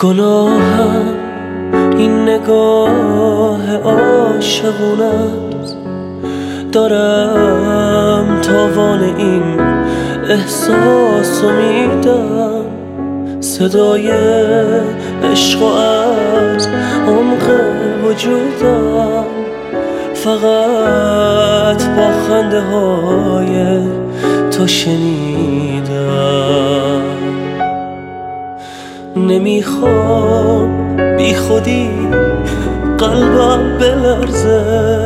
گناهم این نگاه عاشقونه است، دارم تاوان این احساسو میدم. صدای عشق از عمق وجودم فقط با خنده های تو شنیدم. نمیخوام بی خودی قلبم بلرزه،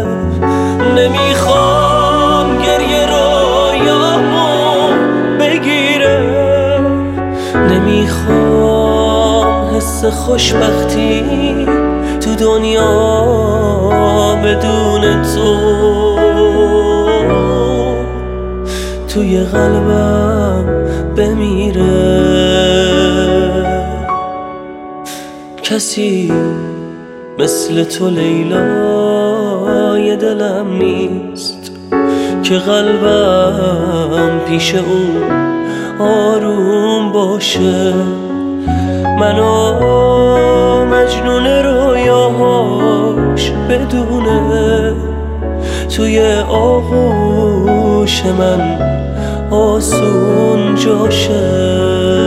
نمیخوام گریه رویامو بگیره، نمیخوام حس خوشبختی تو دنیا بدون تو توی قلبم بمیره. کسی مثل تو لیلای دلم نیست که قلبم پیش اون آروم باشه. منو مجنون رویاهاش بدونه، توی آغوش من آسون جاشه.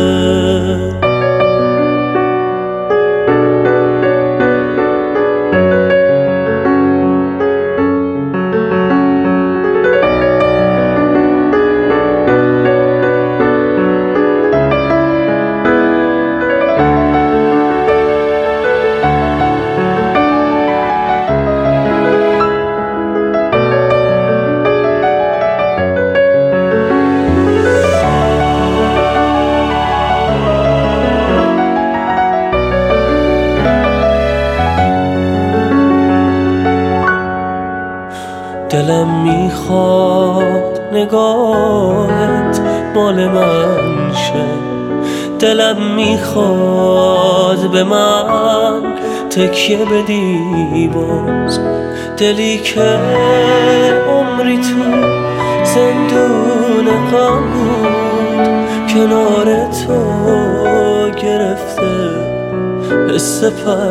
دلم میخواد نگاهت مال من شه، دلم میخواد به من تکیه بدی باز. دلی که عمری تو زندون غم بود، کنار تو گرفته حس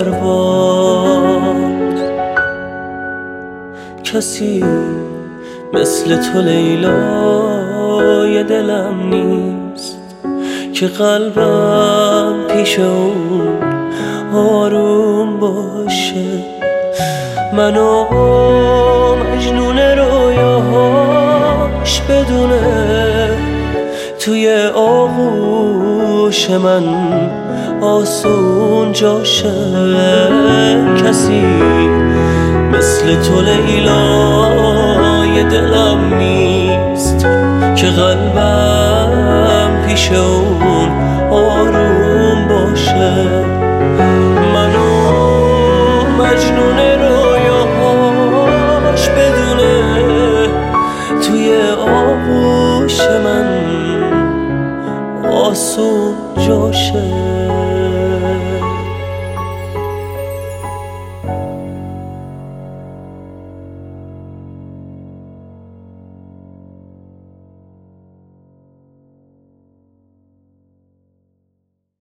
پرواز. کسی مثل تو لیلای دلم نیست که قلبم پیش اون آروم باشه. منو مجنون رویاهاش بدونه، توی آغوش من آسون جاشه. کسی مثل تو لیلای دلم نیست که قلبم پیش اون